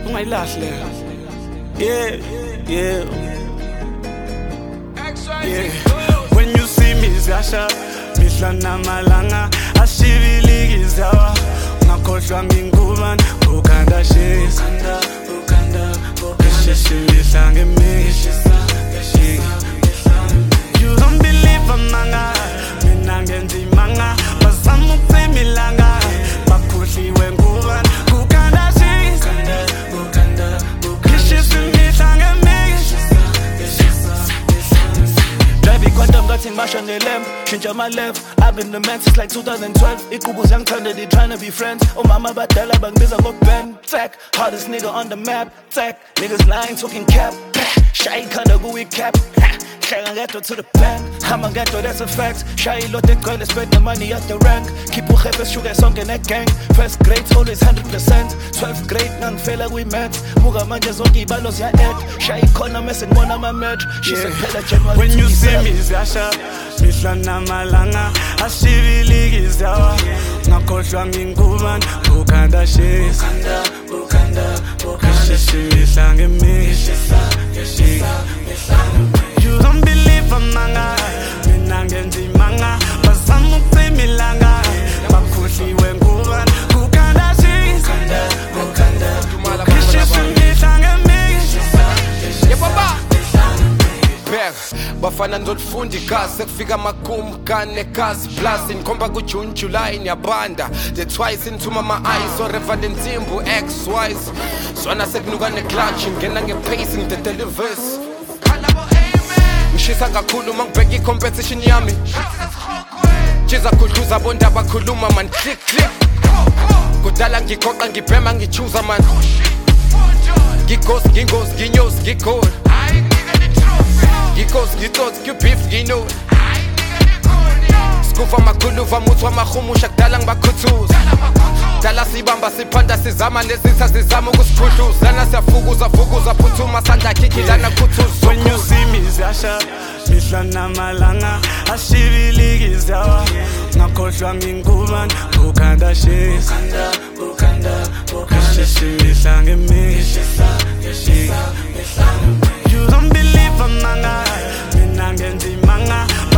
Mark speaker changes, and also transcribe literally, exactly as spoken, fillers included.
Speaker 1: ungayilahle. Yeah, yeah, yeah. When you see me zasha, mihla namalanga ashibilikizawa. Ngakhohlwa nginguban, ukhanda shisa, ukhanda, ukhanda shisa ngemishisa. You don't believe amanga, mina ngenza imanga, bazama ukuphemilanga, bakhohliwe nguban, ukhanda shisa, ukhanda, ukhanda shisa ngemishisa.
Speaker 2: Driving quantum, got in mash on the lamp. Change on my left. I've been the man since like two thousand twelve. Ikubus young turn, they tryna be friends. Oh mama, but tell her bang biz go pen. Tech, hardest nigga on the map. Tech, niggas lying, talking cap. Shy kinda go with cap. I'ma get to the bank, I'ma get to that's a fact. Shy lot the girl, spend the money at the rank. Keep your head sugar song in that gang. First grade, always one hundred percent. twelfth grade, none fail like we met. Muga manja zongi balos ya egg. Shy corner messing one of my match. She said, Pella January.
Speaker 1: When you see me, Zasha, mihla namalanga ashibilikizawa. Ngakhohlwa nginguban, ukhanda shisa, ukhanda, ukhanda shisa ngemishisa. You don't believe amanga, mina ngenza imanga, bazama ukuphemilanga, bakhohliwe nguban, ukhanda shisa, ukhanda, ukhanda shisa ngemishisa.
Speaker 3: Beg, bafana ndolifunda igazi sekufika makumu kane gazi plus inkomba ku June July nyabanda the twice into my eyes so Reverend Ntimbu X wise sona sekunuka ne clutch ngena nge pacing the delivers ngishisa kakhulu mangibheka I competition yami chiza kudluza bonda bakhuluma man click click kudala ngikhoqa ngibhema ngichuza man ngighost ngingos nginyos ngigol Gikos, gitos, gipif, gino Skufa makuluva, mutwa mahumusha Kudala ngibakhuthuz Dala sibamba, siphanda, sizama Lezitha zizama ukusikhudluza Lana siyafukuza, fukuza, phuthuma Sandla kiki, lana khuthuz
Speaker 1: When you see me, Zasha, mihla namalanga ashibilikizawa. Ngakhohlwa nginguban, ukhanda shisa, ukhanda, ukhanda shisa ngemishisa. You don't believe amanga, mina ngenza imanga,